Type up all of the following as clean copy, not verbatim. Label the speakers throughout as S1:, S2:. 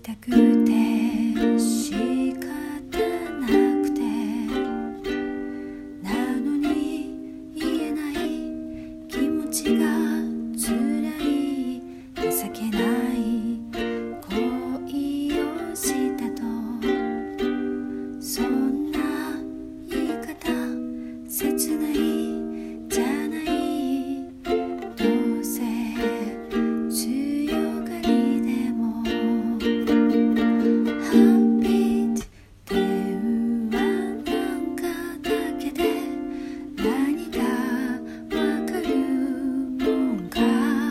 S1: たくて仕方なくて、なのに言えない気持ちが辛い、情けない恋をしたと、そんな言い方切ないじゃない、どうせ強がりでもハッピーって言わなんかだけで何がわかるもんか、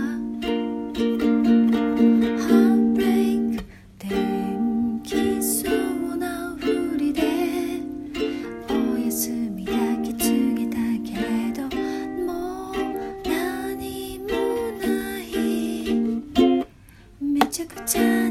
S1: ハーブレイク電気そうなふりでお休みだけ告げたけれど、もう何もない、めちゃくちゃ